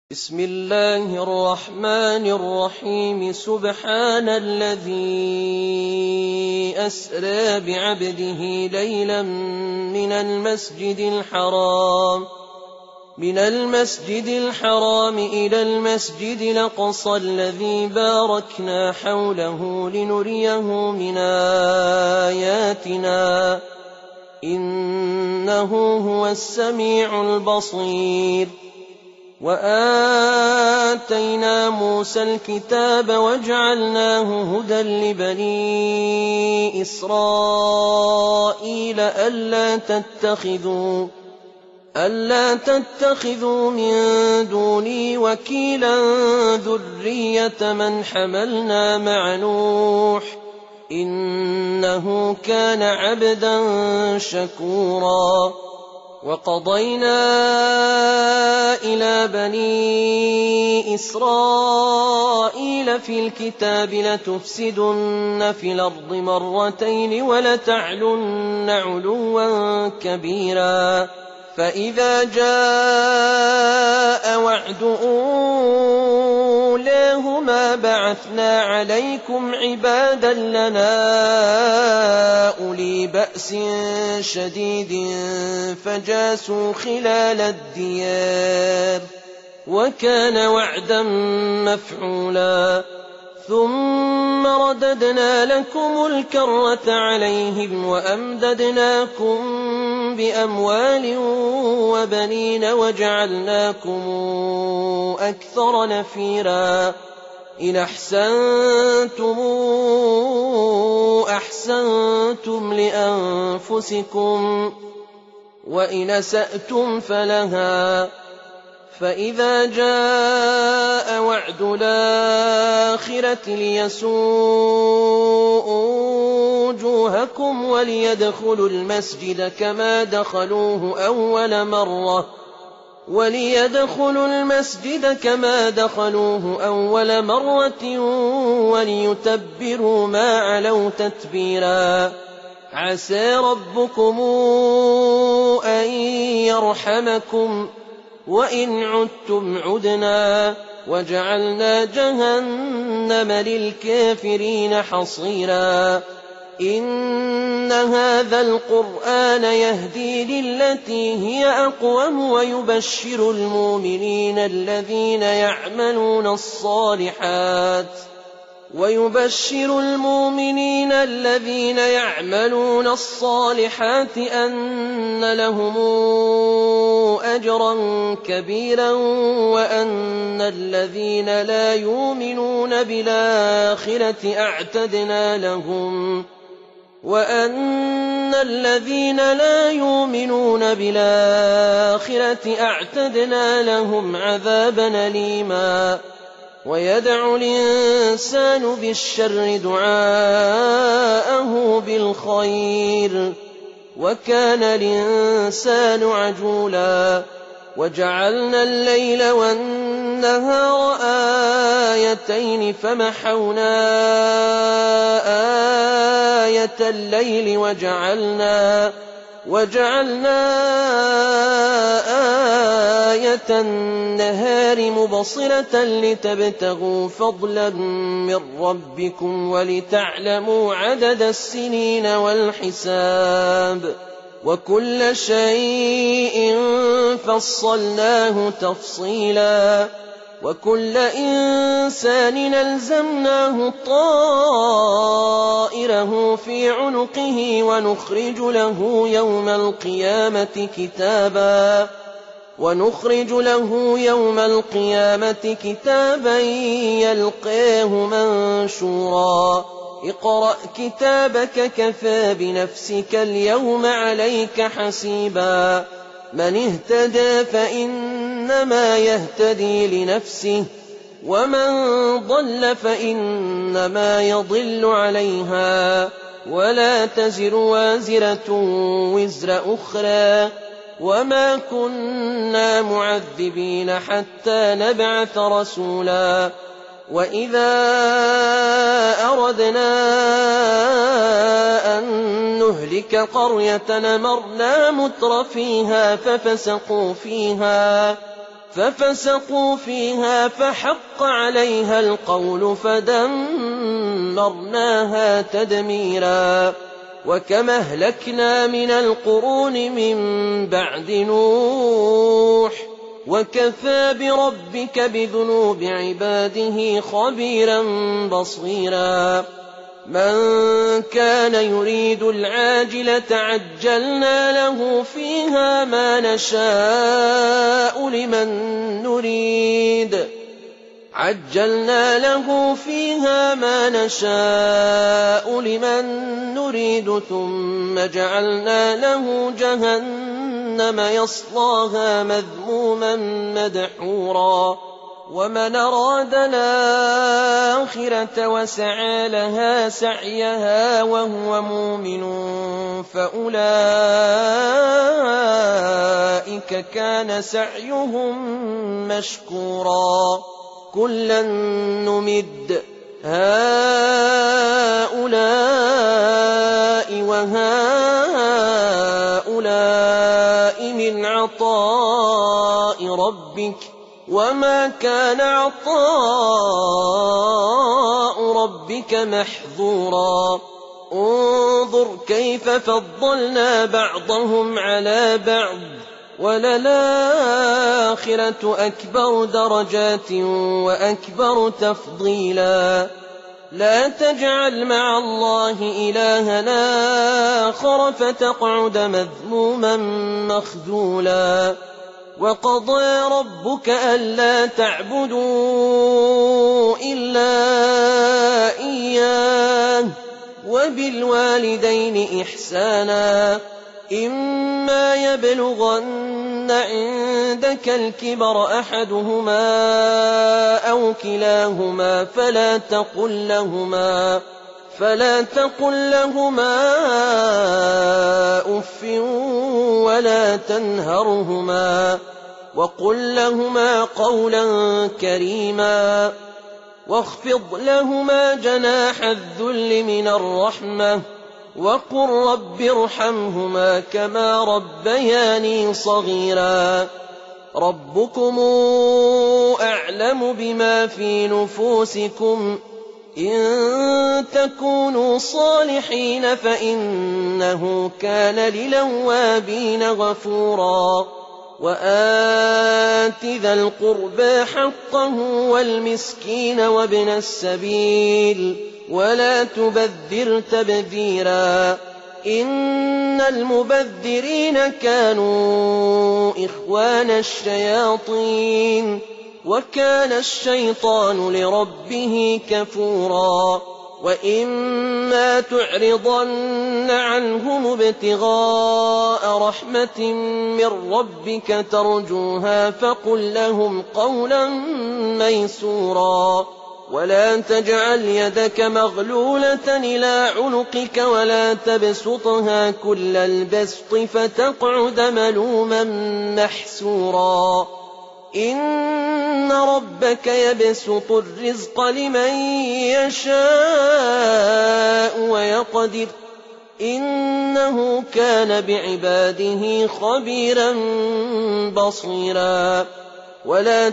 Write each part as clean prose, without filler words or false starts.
بسم الله الرحمن الرحيم سبحان الذي أسرى بعبده ليلا من المسجد الحرام إلى المسجد الأقصى الذي باركنا حوله لنريه من آياتنا إنه هو السميع البصير. وآتينا موسى الكتاب وجعلناه هدى لبني إسرائيل ألا تتخذوا من دوني وكيلا ذرية من حملنا مع نوح إنه كان عبدا شكورا. وقضينا إلى بني إسرائيل في الكتاب لتفسدن في الأرض مرتين ولتعلن علوا كبيرا فإذا جاء وعد أولاهما بعثنا عليكم عبادا لنا أولي بأس شديد فجاسوا خلال الديار وكان وعدا مفعولا. ثم رددنا لكم الكرة عليهم وأمددناكم بأموال وبنين وجعلناكم أكثر نفيرا. إن أحسنتم لأنفسكم وإن أسأتم فلها. فإذا جاء وعد الآخرة ليسوءوا وجوهكم وليدخلوا المسجد كما دخلوه أول مرة وليتبروا ما علوا تتبيرا. عسى ربكم أن يرحمكم وإن عدتم عدنا وجعلنا جهنم للكافرين حصيرا. إن هذا القرآن يهدي للتي هي أقوم ويبشر المؤمنين الذين يعملون الصالحات أن لهم أجرا كبيرا وأن الذين لا يؤمنون بالآخرة أعتدنا لهم عذابا أليما. ويدعو الإنسان بالشر دعاءه بالخير وكان الإنسان عجولا. وجعلنا الليل والنهار آيتين فمحونا آية الليل وجعلنا آية النهار مبصرة لتبتغوا فضلا من ربكم ولتعلموا عدد السنين والحساب وكل شيء فصلناه تفصيلا. وكل إنسان ألزمناه طائره في عنقه ونخرج له يوم القيامة كتابا يلقاه منشورا. اقرأ كتابك كفى بنفسك اليوم عليك حسيبا. من اهتدى فإنما يهتدي لنفسه ومن ضل فإنما يضل عليها ولا تزر وازرة وزر أخرى وما كنا معذبين حتى نبعث رسولا. وإذا أردنا أن نهلك قرية أمرنا متر فيها ففسقوا فيها فحق عليها القول فدمرناها تدميرا وكما أهلكنا من القرون من بعد نوح وكفى بربك بذنوب عباده خبيرا بصيرا من كان يريد العاجلة عجلنا له فيها ما نشاء لمن نريد ثم جعلنا له جهنم يصلاها مذموما مدحورا ومن أراد الآخرة وسعى لها سعيها وهو مؤمن فأولئك كان سعيهم مشكورا كلا نمد هؤلاء وهؤلاء من عطاء ربك وما كان عطاء ربك محظورا انظر كيف فضلنا بعضهم على بعض وللآخرة أكبر درجات وأكبر تفضيلا لا تجعل مع الله إلهنا آخر فتقعد مذموما مخذولا وقضى ربك ألا تعبدوا إلا إياه وبالوالدين إحسانا إما يبلغن عندك الكبر أحدهما أو كلاهما فلا تقل لهما أف ولا تنهرهما وقل لهما قولا كريما واخفض لهما جناح الذل من الرحمة وقل رب ارحمهما كما ربياني صغيرا ربكم أعلم بما في نفوسكم إن تكونوا صالحين فإنه كان للأوابين غفورا وآت ذا القربى حقه والمسكين وابن السبيل ولا تبذر تبذيرا إن المبذرين كانوا إخوان الشياطين وكان الشيطان لربه كفورا وإما تعرضن عنهم ابتغاء رحمة من ربك ترجوها فقل لهم قولا ميسورا ولا تجعل يدك مغلولة إلى عنقك ولا تبسطها كل البسط فتقعد ملوما محسورا إن ربك يبسط الرزق لمن يشاء ويقدر إنه كان بعباده خبيرا بصيرا ولا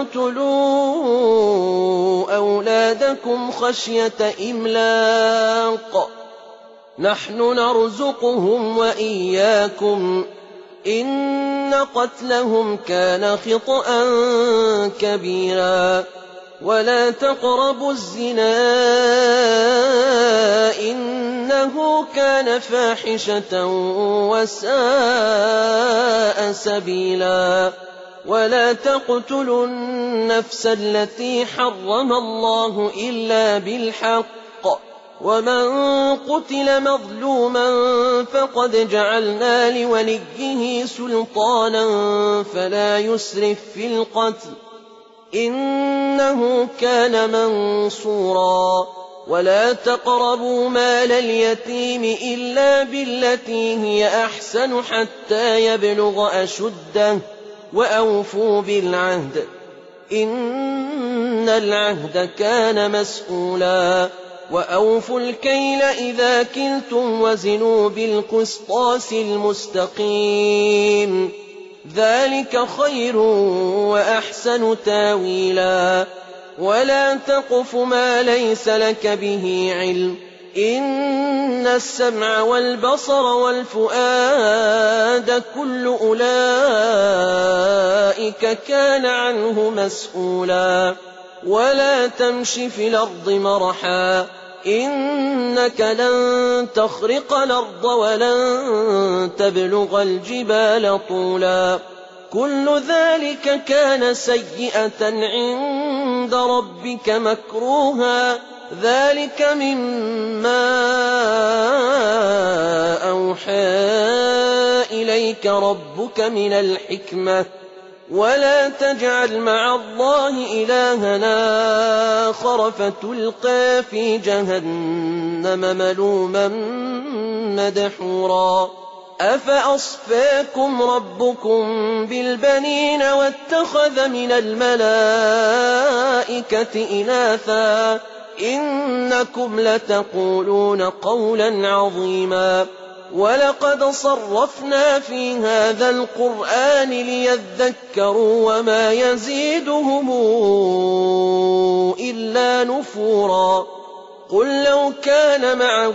تقتلوا أولادكم خشية إملاق نحن نرزقهم وإياكم إن قتلهم كان خطأ كبيرا ولا تقربوا الزنا إنه كان فاحشة وساء سبيلا ولا تقتلوا النفس التي حرم الله إلا بالحق ومن قتل مظلوما فقد جعلنا لوليه سلطانا فلا يسرف في القتل إنه كان منصورا ولا تقربوا مال اليتيم إلا بالتي هي أحسن حتى يبلغ أشده وأوفوا بالعهد إن العهد كان مسؤولا وأوفوا الكيل إذا كلتم وزنوا بالقسطاس المستقيم ذلك خير وأحسن تاويلا ولا تقف ما ليس لك به علم إن السمع والبصر والفؤاد كل أولئك كان عنه مسؤولا ولا تمش في الأرض مرحا إنك لن تخرق الأرض ولن تبلغ الجبال طولا كل ذلك كان سيئة عند ربك مكروها ذلك مما أوحى إليك ربك من الحكمة ولا تجعل مع الله إلها آخر فتلقى في جهنم ملوما مدحورا أفأصفاكم ربكم بالبنين واتخذ من الملائكة إناثا إنكم لتقولون قولا عظيما ولقد صرفنا في هذا القرآن ليذكروا وما يزيدهم إلا نفورا قل لو كان معه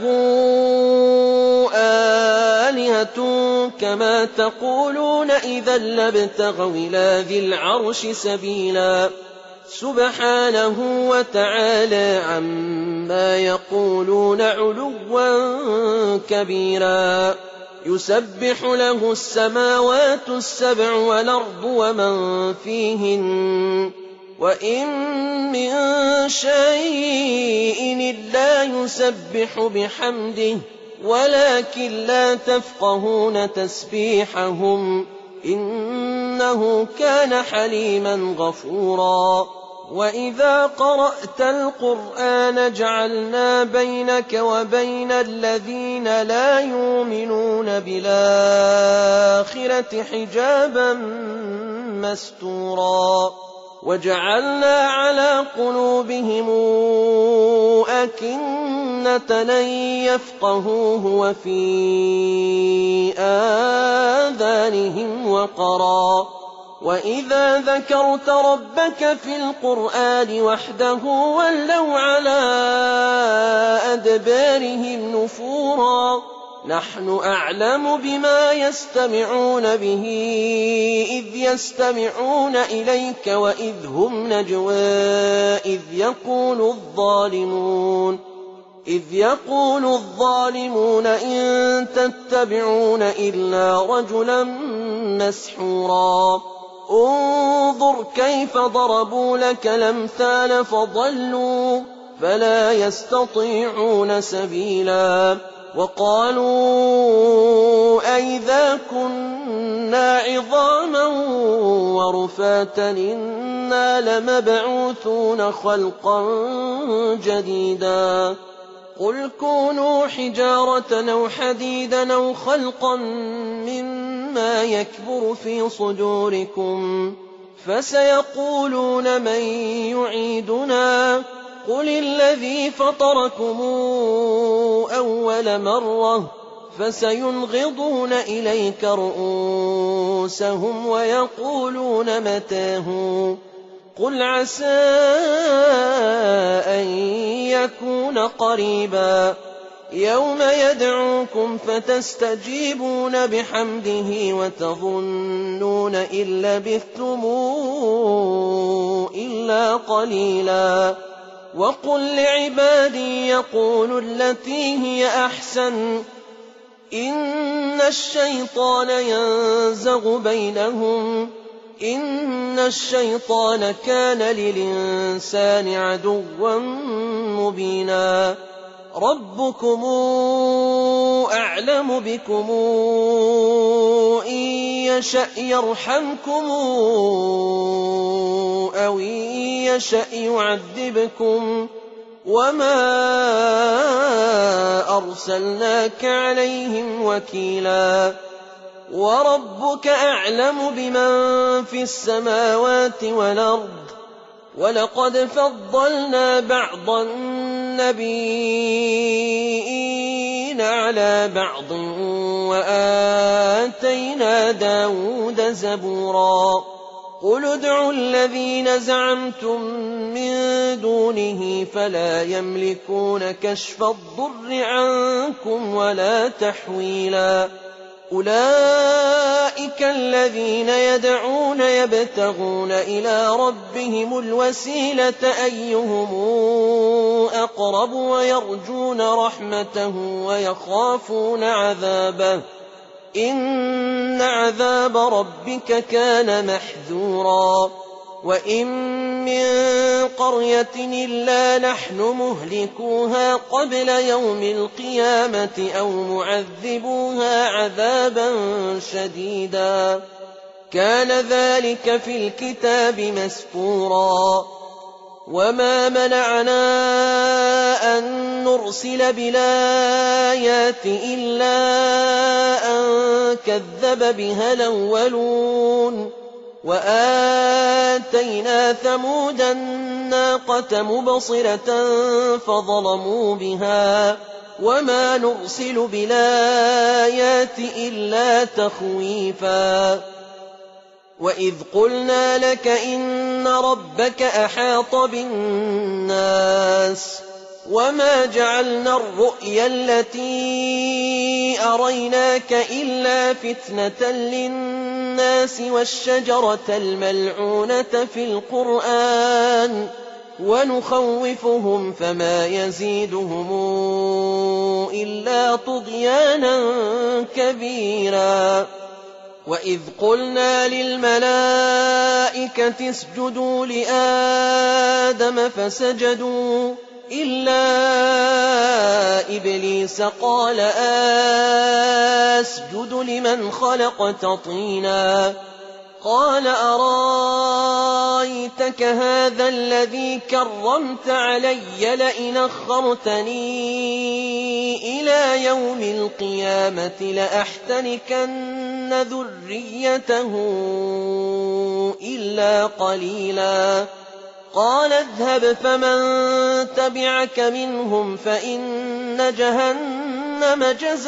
آلهة كما تقولون إذا لابتغوا إلى ذي العرش سبيلا سبحانه وتعالى عما يقولون علوا كبيرا يسبح له السماوات السبع والأرض ومن فيهن وإن من شيء إلا يسبح بحمده ولكن لا تفقهون تسبيحهم إنه كان حليما غفورا وإذا قرأت القرآن جعلنا بينك وبين الذين لا يؤمنون بالآخرة حجابا مستورا وجعلنا على قلوبهم أكنة أن يفقهوه وفي آذانهم وقرا وإذا ذكرت ربك في القرآن وحده ولوا على أدبارهم نفورا نحن أعلم بما يستمعون به إذ يستمعون إليك وإذ هم نجوى إذ يقول الظالمون إن تتبعون إلا رجلا مسحورا انظر كيف ضربوا لك الأمثال فضلوا فلا يستطيعون سبيلا وقالوا أئذا كنا عظاما ورفاتا إنا لمبعوثون خلقا جديدا قل كونوا حجارة أو حديدا أو خلقا مما يكبر في صدوركم فسيقولون من يعيدنا قل الذي فطركم أول مرة فسينغضون إليك رؤوسهم ويقولون متاه قل عسى أن يكون قريبا يوم يدعوكم فتستجيبون بحمده وتظنون إن لبثتم إلا قليلا وقل لعبادي يقولوا التي هي أحسن إن الشيطان ينزغ بينهم إن الشيطان كان للإنسان عدوا مبينا ربكم أعلم بكم إن يشأ يرحمكم أو إن يشأ يعذبكم وما أرسلناك عليهم وكيلا وربك أعلم بمن في السماوات والأرض ولقد فضلنا بعض النبيين بعضنا على بعض وآتينا داود زبورا قل ادعوا الذين زعمتم من دونه فلا يملكون كشف الضر عنكم ولا تحويلا أولئك الذين يدعون يبتغون إلى ربهم الوسيلة أيهم أقرب ويرجون رحمته ويخافون عذابه إن عذاب ربك كان محذورا وإن من قرية إلا نحن مهلكوها قبل يوم القيامة أو معذبوها عذابا شديدا كان ذلك في الكتاب مسطورا وما منعنا أن نرسل بالآيات إلا أن كذب بها الأولون وآتينا ثمود الناقة مبصرة فظلموا بها وما نرسل بالآيات إلا تخويفا وإذ قلنا لك إن ربك أحاط بالناس وما جعلنا الرؤيا التي أريناك إلا فتنة للناس والشجرة الملعونة في القرآن ونخوفهم فما يزيدهم إلا طغيانا كبيرا وإذ قلنا للملائكة اسجدوا لآدم فسجدوا إلا إبليس قال أسجد لمن خلقت طينا قال أرايتك هذا الذي كرمت علي لئن أخرتني إلى يوم القيامة لأحتنكن ذريته إلا قليلا قال اذهب فمن تبعك منهم فإن جهنم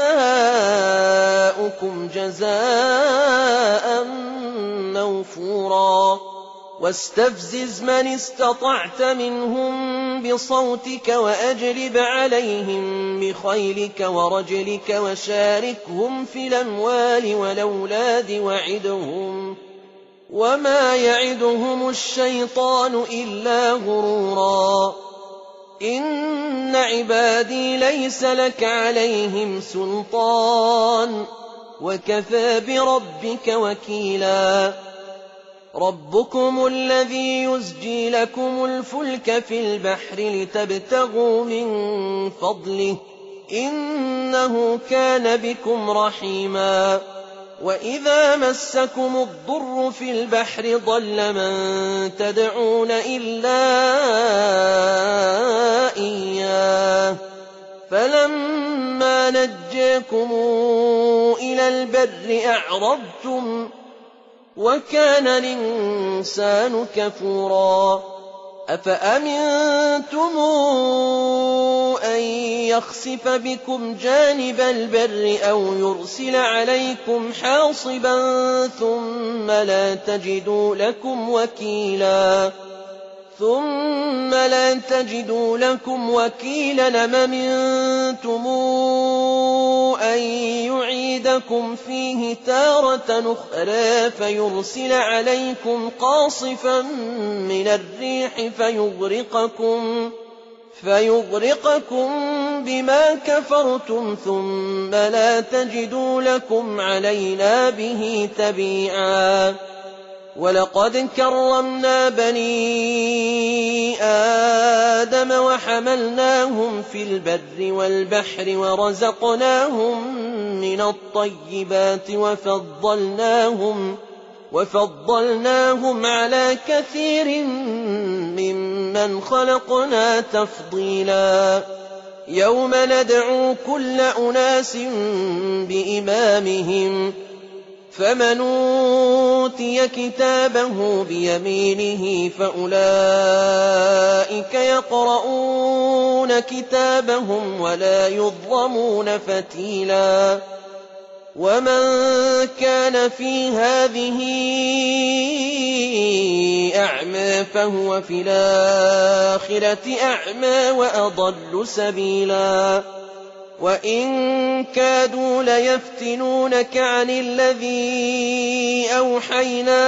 جزاؤكم جزاء موفورا واستفزز من استطعت منهم بصوتك وأجلب عليهم بخيلك ورجلك وشاركهم في الأموال والأولاد وعدهم وما يعدهم الشيطان إلا غرورا إن عبادي ليس لك عليهم سلطان وكفى بربك وكيلا ربكم الذي يزجي لكم الفلك في البحر لتبتغوا من فضله إنه كان بكم رحيما وإذا مسكم الضر في البحر ضل من تدعون إلا إياه فلما نجاكم إلى البر أعرضتم وكان الإنسان كفورا أفأمنتم أن يخسف بكم جانب البر أو يرسل عليكم حاصبا ثم لا تجدوا لكم وكيلا أم أمنتم أن يعيدكم فيه تارة أخرى فيرسل عليكم قاصفا من الريح فيغرقكم بما كفرتم ثم لا تجدوا لكم علينا به تبيعا ولقد كرمنا بني آدم وحملناهم في البر والبحر ورزقناهم من الطيبات وفضلناهم على كثير ممن خلقنا تفضيلا يوم ندعو كل أناس بإمامهم فمن أوتي كتابه بيمينه فأولئك يقرؤون كتابهم ولا يظلمون فتيلا ومن كان في هذه أعمى فهو في الآخرة أعمى وأضل سبيلا وإن كادوا ليفتنونك عن الذي أوحينا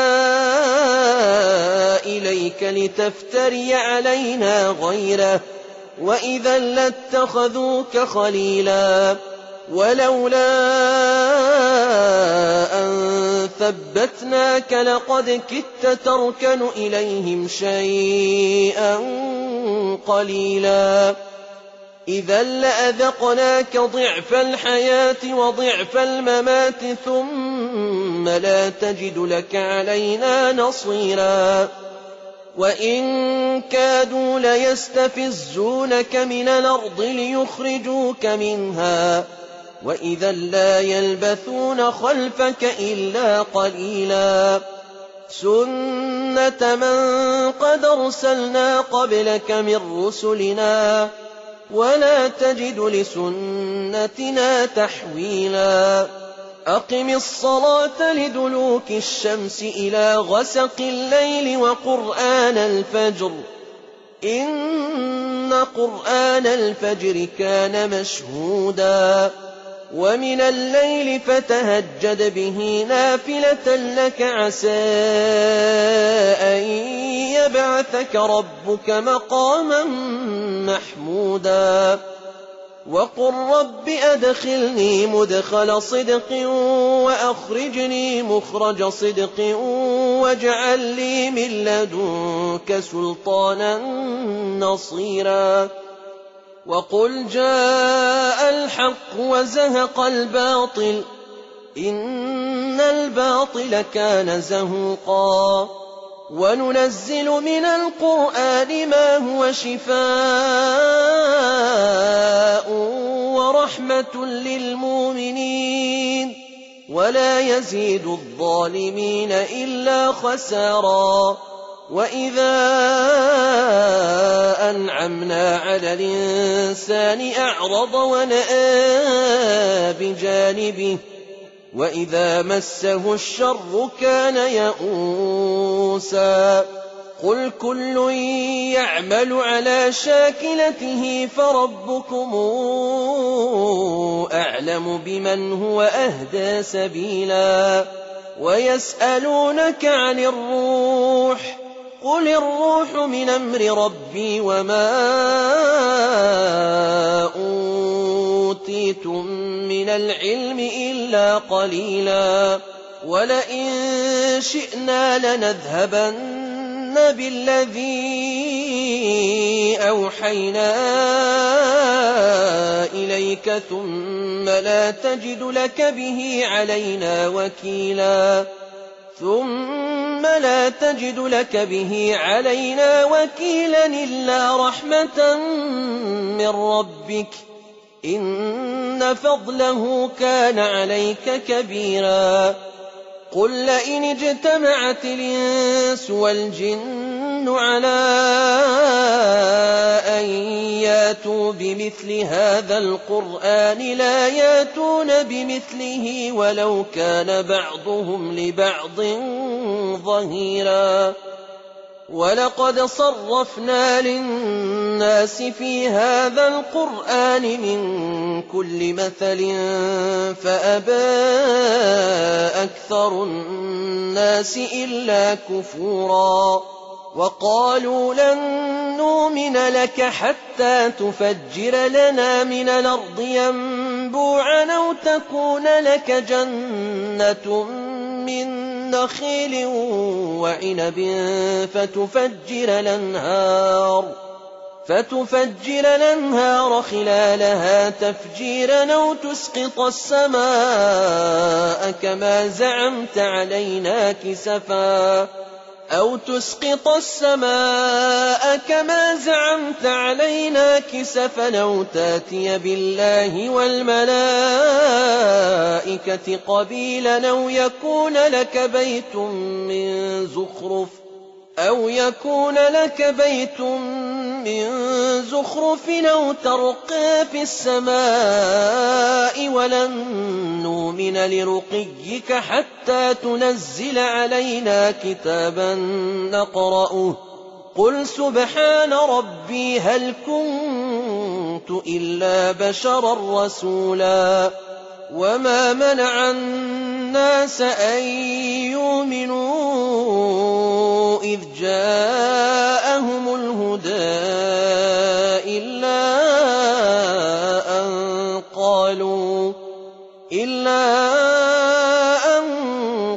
إليك لتفتري علينا غيره وإذا لاتخذوك خليلا ولولا أن ثبتناك لقد كدت تركن إليهم شيئا قليلا إذا لأذقناك ضعف الحياة وضعف الممات ثم لا تجد لك علينا نصيرا وإن كادوا ليستفزونك من الأرض ليخرجوك منها وإذا لا يلبثون خلفك إلا قليلا سنة من قد أرسلنا قبلك من رسلنا ولا تجد لسنتنا تحويلا أقم الصلاة لدلوك الشمس إلى غسق الليل وقرآن الفجر إن قرآن الفجر كان مشهودا ومن الليل فتهجد به نافلة لك عسى أن يبعثك ربك مقاما محمودا وقل رب أدخلني مدخل صدق وأخرجني مخرج صدق واجعل لي من لدنك سلطانا نصيرا وقل جاء الحق وزهق الباطل إن الباطل كان زهوقا وننزل من القرآن ما هو شفاء ورحمة للمؤمنين ولا يزيد الظالمين إلا خسارا وإذا أنعمنا على الإنسان أعرض ونأى بجانبه وإذا مسه الشر كان يئوسا قل كل يعمل على شاكلته فربكم أعلم بمن هو أهدى سبيلا ويسألونك عن الروح قل الروح من أمر ربي وما أوتيتم من العلم إلا قليلا ولئن شئنا لنذهبن بالذي أوحينا إليك ثم لا تجد لك به علينا وكيلا إلا رحمة من ربك إن فضله كان عليك كبيرا قل لئن اجتمعت الإنس والجن على أن ياتوا بمثل هذا القرآن لا ياتون بمثله ولو كان بعضهم لبعض ظهيرا ولقد صرفنا للناس في هذا القرآن من كل مثل فأبى أكثر الناس إلا كفورا وقالوا لن نؤمن لك حتى تفجر لنا من الأرض ينبوعا أو تكون لك جنة من نخيل وعنب فتفجر الأنهار خلالها تفجيرا أو تسقط السماء كما زعمت علينا كسفا أو تسقط السماء كما زعمت علينا كسفا أو تاتي بالله والملائكة قبيلا أو يكون لك بيت من زخرف أو ترقى في السماء ولن نؤمن لرقيك حتى تنزل علينا كتابا نقرأه قل سبحان ربي هل كنت إلا بشرا رسولا وما منع الناس أن يؤمنوا إذ جاءهم الهدى إلا أن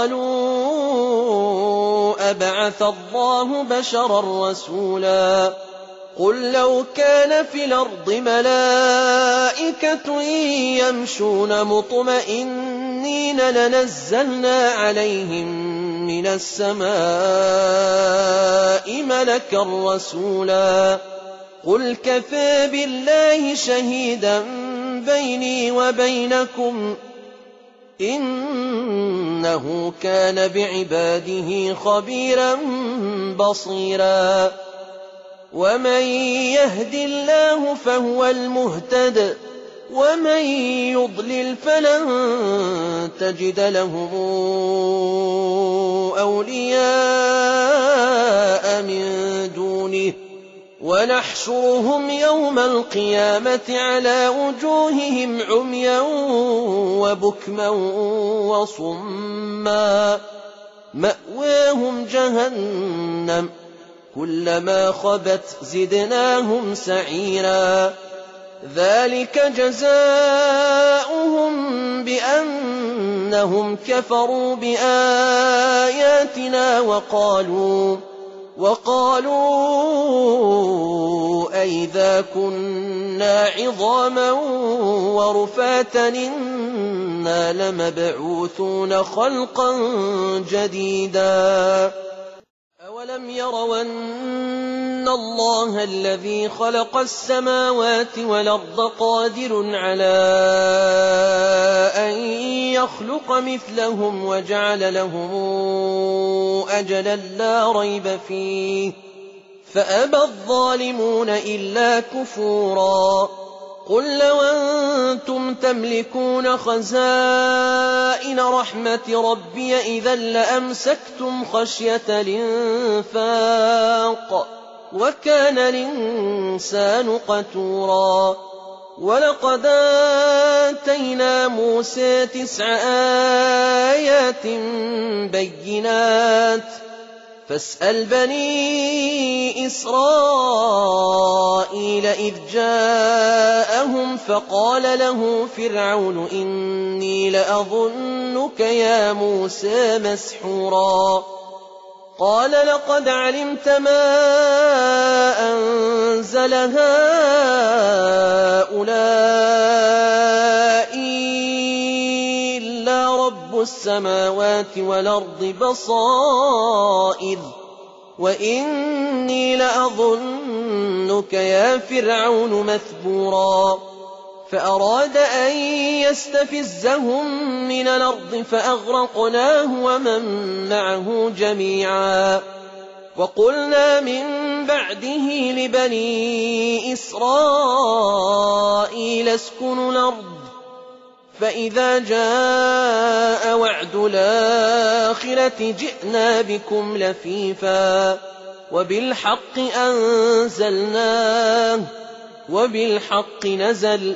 قالوا أبعث الله بشرا رسولا قل لو كان في الأرض ملائكة يمشون مطمئنين لنزلنا عليهم من السماء ملكا رسولا قل كفى بالله شهيدا بيني وبينكم إنه كان بعباده خبيرا بصيرا ومن يهد الله فهو المهتد ومن يضلل فلن تجد لهم أولياء من دونه ونحشرهم يوم القيامة على وجوههم عميا وبكما وصما مأواهم جهنم كلما خبت زدناهم سعيرا ذلك جزاؤهم بأنهم كفروا بآياتنا وقالوا أئذا كنا عظاما ورفاتا إنا لمبعوثون خلقا جديدا أولم يروا أن الله الذي خلق السماوات والأرض قادر على أن يخلق مثلهم وجعل لهم أجلا لا ريب فيه فأبى الظالمون إلا كفورا قل لو أنتم تملكون خزائن رحمة ربي إذا لأمسكتم خشية الإنفاق وكان الإنسان قتورا ولقد آتينا موسى 9 آيات بينات فاسأل بني إسرائيل إذ جاءهم فقال له فرعون إني لأظنك يا موسى مسحورا قال لقد علمت ما أنزل هؤلاء إلا رب السماوات والأرض بصائر وإني لأظنك يا فرعون مثبورا فأراد أن يستفزهم من الأرض فأغرقناه ومن معه جميعا وقلنا من بعده لبني إسرائيل اسكنوا الأرض فإذا جاء وعد الآخرة جئنا بكم لفيفا وبالحق أنزلناه وبالحق نزل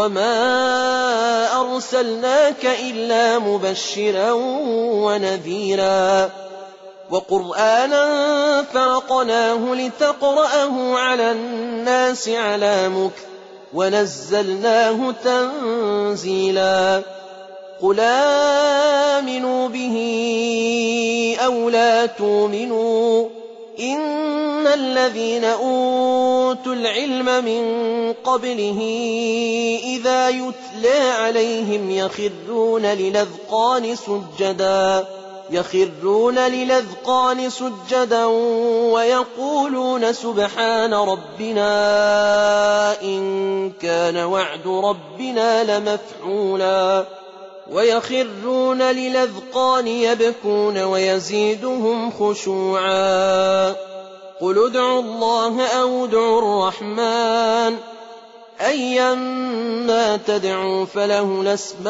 وما أرسلناك إلا مبشرا ونذيرا وقرآنا فرقناه لتقرأه على الناس على مكث ونزلناه تنزيلا قل آمنوا به أو لا تؤمنوا إن الذين أوتوا العلم من قبله إذا يتلى عليهم يخرون للأذقان سجدا يخرون للأذقان سجدا ويقولون سبحان ربنا إن كان وعد ربنا لمفعولا ويخرون للأذقان يبكون ويزيدهم خشوعا قل ادعوا الله أو ادعوا الرحمن أيما تدعوا فله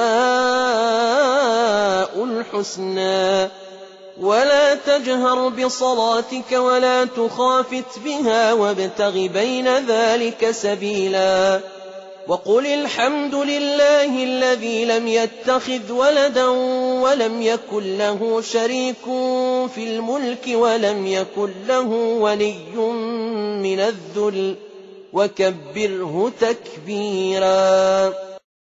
الأسماء الحسنى ولا تجهر بصلاتك ولا تخافت بها وابتغ بين ذلك سبيلا وقل الحمد لله الذي لم يتخذ ولدا ولم يكن له شريك في الملك ولم يكن له ولي من الذل وكبره تكبيرا